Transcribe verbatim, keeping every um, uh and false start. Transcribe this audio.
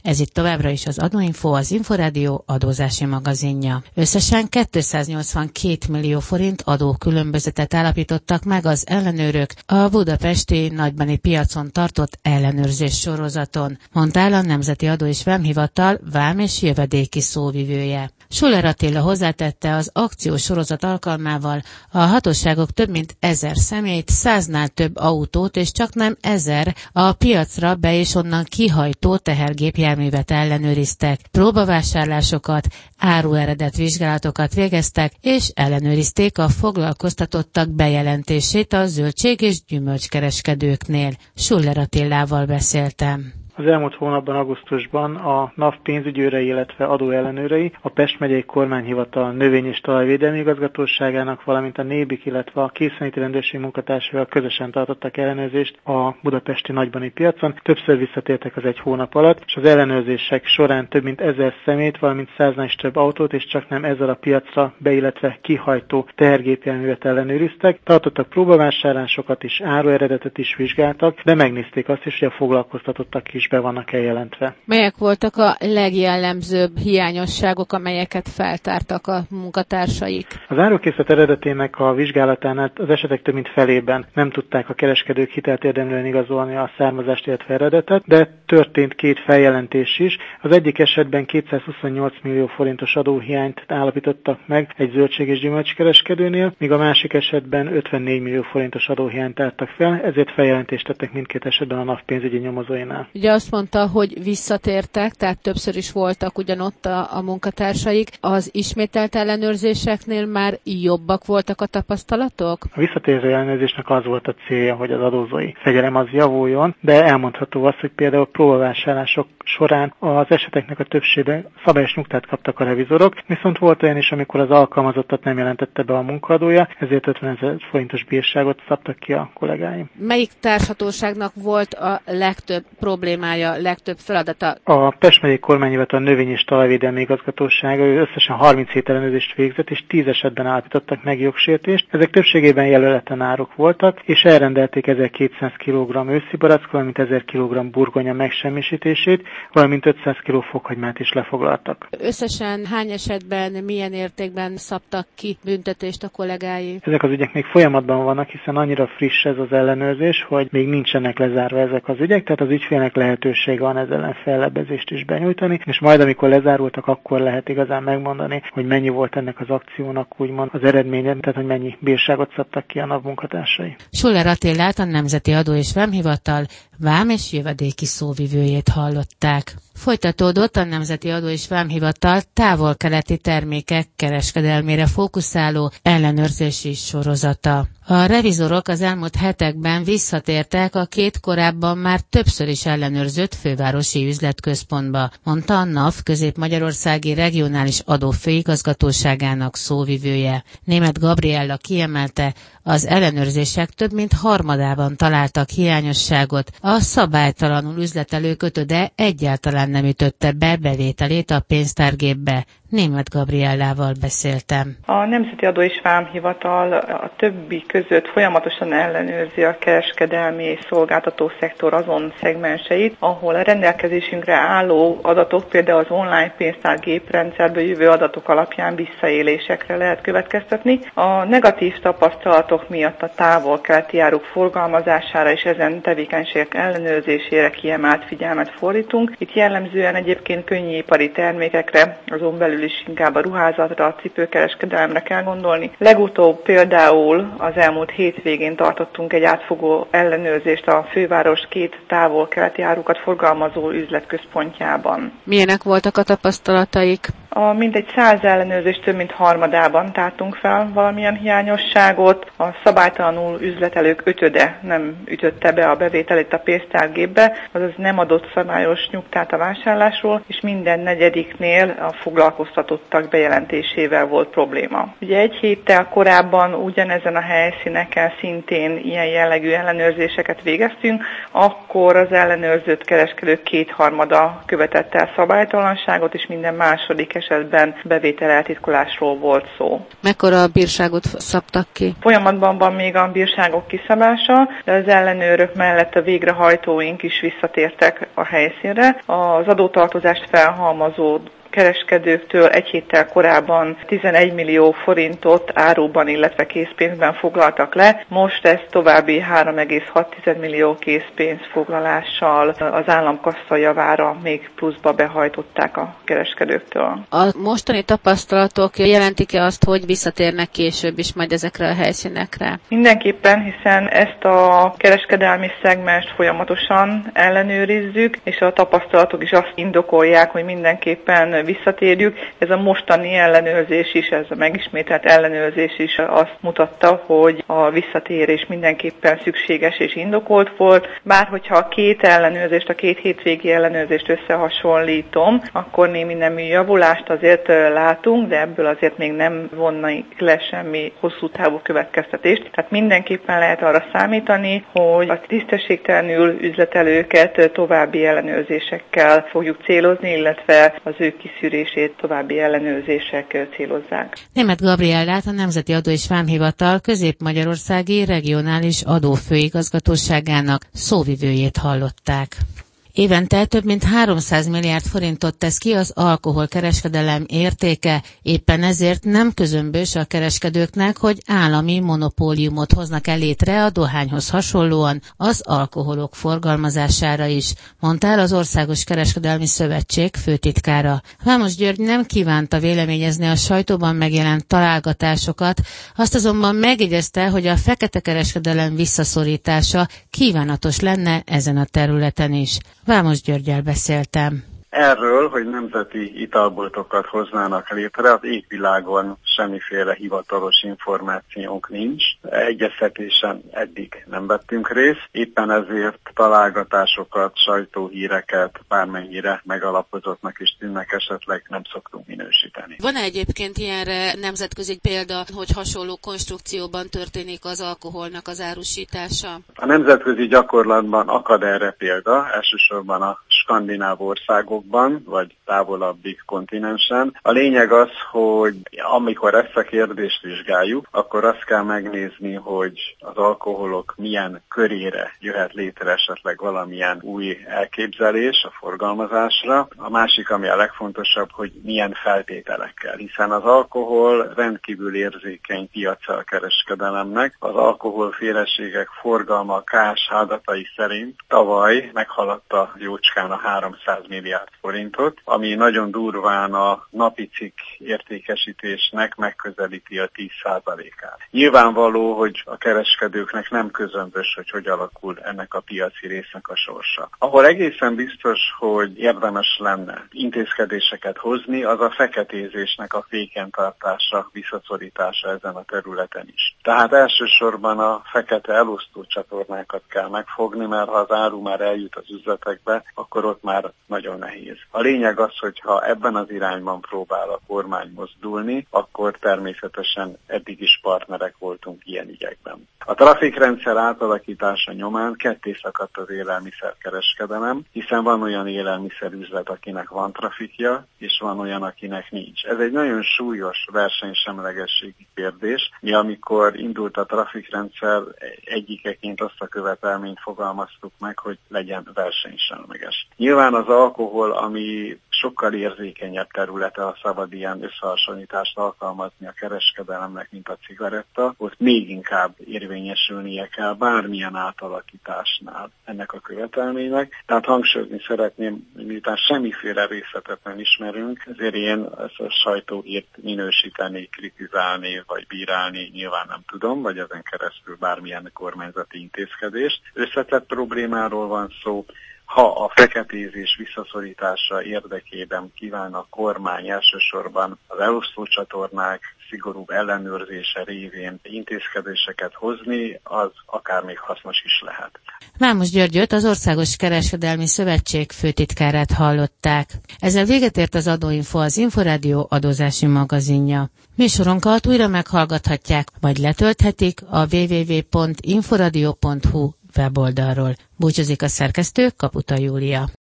Ez itt továbbra is az Adóinfo, az Inforádió adózási magazinja. Összesen kétszáznyolcvankét millió forint adókülönbözetet állapítottak meg az ellenőrök a budapesti nagybani piacon tartott ellenőrzés sorozaton, mondta el a Nemzeti Adó és Vámhivatal vám és jövedéki szóvivője. Schuller Attila hozzátette, az akciós sorozat alkalmával a hatóságok több mint ezer személyt, száznál több autót és csaknem ezer a piacra be és onnan kihajtó tehergépjárművet ellenőriztek, próbavásárlásokat, árueredet vizsgálatokat végeztek és ellenőrizték a foglalkoztatottak bejelentését a zöldség- és gyümölcskereskedőknél. Schuller Attilával beszéltem. Az elmúlt hónapban, augusztusban a NAV pénzügyőrei, illetve adóellenőrei a Pest megyei kormányhivatal növény- és talajvédelmi igazgatóságának, valamint a nébik, illetve a készenléti rendőrség munkatársaival közösen tartottak ellenőrzést a budapesti nagybani piacon. Többször visszatértek az egy hónap alatt, és az ellenőrzések során több mint ezer szemét, valamint száznál is több autót, és csaknem ezzel a piacra be, illetve kihajtó tehergépjárművet ellenőriztek. Tartottak próbavásárlásokat is, árueredetet is vizsgáltak, de megnézték azt is, hogy a foglalkoztatottak is be vannak eljelentve. Melyek voltak a legjellemzőbb hiányosságok, amelyeket feltártak a munkatársaik? Az árukészlet eredetének a vizsgálatánál az esetek több mint felében nem tudták a kereskedők hitelt érdemlően igazolni a származást, illetve eredetet, de történt két feljelentés is. Az egyik esetben kétszázhuszonnyolc millió forintos adóhiányt állapítottak meg egy zöldség- és gyümölcskereskedőnél, míg a másik esetben ötvennégy millió forintos adóhiányt tártak fel, ezért feljelentést tettek mindkét esetben a NAV pénzügyi nyomozóinál. Ugye azt mondta, hogy visszatértek, tehát többször is voltak ugyanott a, a munkatársaik. Az ismételt ellenőrzéseknél már jobbak voltak a tapasztalatok? A visszatérő ellenőrzésnek az volt a célja, hogy az adózói fegyelem az javuljon, de elmondható az, hogy például próbavásárlások során az eseteknek a többségében szabályos nyugtát kaptak a revizorok, viszont volt olyan is, amikor az alkalmazottat nem jelentette be a munkaadója, ezért ötvenezer forintos bírságot szabtak ki a kollégáim. Melyik társhatóságnak volt a legtöbb problémája, legtöbb feladata? A Pest megyei kormányhivatal növény- és talajvédelmi igazgatósága összesen harminchét ellenőrzést végzett, és tíz esetben állapítottak meg jogsértést. Ezek többségében jelöleten áruk voltak, és elrendelték ezerkétszáz kilogramm őszi barack, valamint ezer kilogramm burgonya megsemmisítését, valamint ötszáz kiló fokhagymát is lefoglaltak. Összesen hány esetben, milyen értékben szabtak ki büntetést a kollégái? Ezek az ügyek még folyamatban vannak, hiszen annyira friss ez az ellenőrzés, hogy még nincsenek lezárva ezek az ügyek, tehát az ügyfélnek lehetősége van ezzel ellen fellebbezést is benyújtani, és majd amikor lezárultak, akkor lehet igazán megmondani, hogy mennyi volt ennek az akciónak úgymond az eredménye, tehát hogy mennyi bírságot szabtak ki a NAV munkatársai. Schuller Attilát, a Nemzeti Adó és Vámhivatal vám és jövedéki szóvivőjét hallották. Folytatódott a Nemzeti Adó és Vámhivatal távol-keleti termékek kereskedelmére fókuszáló ellenőrzési sorozata. A revizorok az elmúlt hetekben visszatértek a két korábban már többször is ellenőrzött fővárosi üzletközpontba, mondta a NAV Közép-Magyarországi Regionális Adófőigazgatóságának szóvivője. Németh Gabriella kiemelte, az ellenőrzések több mint harmadában találtak hiányosságot, a szabálytalanul üzletelő kötöde egyáltalán nem ütötte be bevételét a pénztárgépbe. Németh Gabriellával beszéltem. A Nemzeti Adó és Vámhivatal a többi között folyamatosan ellenőrzi a kereskedelmi és szolgáltató szektor azon szegmenseit, ahol a rendelkezésünkre álló adatok, például az online pénztárgéprendszerből jövő adatok alapján visszaélésekre lehet következtetni. A negatív tapasztalatok miatt a távol-keleti áruk forgalmazására és ezen tevékenységek ellenőrzésére kiemelt figyelmet fordítunk. Itt jellemzően egyébként könnyűipari termékekre, azon belül is inkább a ruházatra, a cipőkereskedelemre kell gondolni. Legutóbb például az elmúlt hétvégén tartottunk egy átfogó ellenőrzést a főváros két távol-keleti árukat forgalmazó üzletközpontjában. Milyenek voltak a tapasztalataik? A mintegy száz ellenőrzés több mint harmadában tártunk fel valamilyen hiányosságot. A szabálytalanul üzletelők ötöde nem ütötte be a bevételét a pénztárgépbe, azaz nem adott szabályos nyugtát a vásárlásról, és minden negyediknél a foglalkoztatottak bejelentésével volt probléma. Ugye egy héttel korábban ugyanezen a helyszíneken szintén ilyen jellegű ellenőrzéseket végeztünk, akkor az ellenőrzött kereskedők kétharmada követett el szabálytalanságot, és minden második esetben bevétel eltitkolásról volt szó. Mekkora bírságot szabtak ki? Folyamatban van még a bírságok kiszabása, de az ellenőrök mellett a végrehajtóink is visszatértek a helyszínre. Az adótartozást felhalmozó kereskedőktől egy héttel korábban tizenegy millió forintot áruban, illetve készpénzben foglaltak le. Most ezt további három egész hat millió készpénzfoglalással az államkassa javára még pluszba behajtották a kereskedőktől. A mostani tapasztalatok jelentik-e azt, hogy visszatérnek később is majd ezekre a helyszínekre? Mindenképpen, hiszen ezt a kereskedelmi szegmenst folyamatosan ellenőrizzük, és a tapasztalatok is azt indokolják, hogy mindenképpen visszatérjük. Ez a mostani ellenőrzés is, ez a megismételt ellenőrzés is azt mutatta, hogy a visszatérés mindenképpen szükséges és indokolt volt. Bár hogyha a két ellenőrzést, a két hétvégi ellenőrzést összehasonlítom, akkor némi nemű javulást azért látunk, de ebből azért még nem vonnak le semmi hosszú távú következtetést. Tehát mindenképpen lehet arra számítani, hogy a tisztességtelenül üzletelőket további ellenőrzésekkel fogjuk célozni, illetve az ő kiszűrését további ellenőrzések célozzák. Németh Gabriellát, a Nemzeti Adó és Vámhivatal Közép-Magyarországi Regionális Adófőigazgatóságának szóvivőjét hallották. Évente több mint háromszáz milliárd forintot tesz ki az alkoholkereskedelem értéke, éppen ezért nem közömbös a kereskedőknek, hogy állami monopóliumot hoznak el létre a dohányhoz hasonlóan az alkoholok forgalmazására is, mondta el az Országos Kereskedelmi Szövetség főtitkára. Vámos György nem kívánta véleményezni a sajtóban megjelent találgatásokat, azt azonban megjegyezte, hogy a fekete kereskedelem visszaszorítása kívánatos lenne ezen a területen is. Vámos Györggyel beszéltem. Erről, hogy nemzeti italboltokat hoznának létre, az égvilágon semmiféle hivatalos információnk nincs. Egyeztetésen eddig nem vettünk részt, éppen ezért találgatásokat, sajtóhíreket bármennyire megalapozottnak is tűnnek, esetleg nem szoktunk minősíteni. Van-e egyébként ilyenre nemzetközi példa, hogy hasonló konstrukcióban történik az alkoholnak az árusítása? A nemzetközi gyakorlatban akad erre példa, elsősorban a skandináv országokban, vagy távolabbik kontinensen. A lényeg az, hogy amikor ezt a kérdést vizsgáljuk, akkor azt kell megnézni, hogy az alkoholok milyen körére jöhet létre esetleg valamilyen új elképzelés a forgalmazásra. A másik, ami a legfontosabb, hogy milyen feltételekkel, hiszen az alkohol rendkívül érzékeny piaca a kereskedelemnek. Az alkoholféleségek forgalma ká es há adatai szerint tavaly meghaladta jócskán a háromszáz milliárd forintot, ami nagyon durván a napi cikk értékesítésnek megközelíti a tíz százalékát. Nyilvánvaló, hogy a kereskedőknek nem közömbös, hogy hogy alakul ennek a piaci résznek a sorsa. Ahol egészen biztos, hogy érdemes lenne intézkedéseket hozni, az a feketézésnek a féken tartása, visszaszorítása ezen a területen is. Tehát elsősorban a fekete elosztó csatornákat kell megfogni, mert ha az áru már eljut az üzletekbe, akkor ott már nagyon nehéz. A lényeg az, hogy ha ebben az irányban próbál a kormány mozdulni, akkor természetesen eddig is partnerek voltunk ilyen ügyekben. A trafikrendszer átalakítása nyomán ketté szakadt az élelmiszerkereskedelem, hiszen van olyan élelmiszerüzlet, akinek van trafikja, és van olyan, akinek nincs. Ez egy nagyon súlyos versenysemlegességi kérdés. Mi amikor indult a trafikrendszer, egyikeként azt a követelményt fogalmaztuk meg, hogy legyen versenysemleges. Nyilván az alkohol, ami sokkal érzékenyebb területe, ha szabad ilyen összehasonlítást alkalmazni a kereskedelemnek, mint a cigaretta, ott még inkább érvényesülnie kell bármilyen átalakításnál ennek a követelménynek. Tehát hangsúlyozni szeretném, miután semmiféle részletet nem ismerünk, ezért én ezt a sajtóhírt minősíteni, kritizálni vagy bírálni nyilván nem tudom, vagy ezen keresztül bármilyen kormányzati intézkedést. Összetett problémáról van szó. Ha a feketézés visszaszorítása érdekében kíván a kormány elsősorban az elosztócsatornák szigorúbb ellenőrzése révén intézkedéseket hozni, az akár még hasznos is lehet. Vámos Györgyöt, az Országos Kereskedelmi Szövetség főtitkárát hallották. Ezzel véget ért az Adóinfo, az Inforádió adózási magazinja. Műsorunkat újra meghallgathatják, vagy letölthetik a double-u double-u double-u pont inforadio pont hu weboldalról. Búcsúzik a szerkesztő, Kaputa Júlia.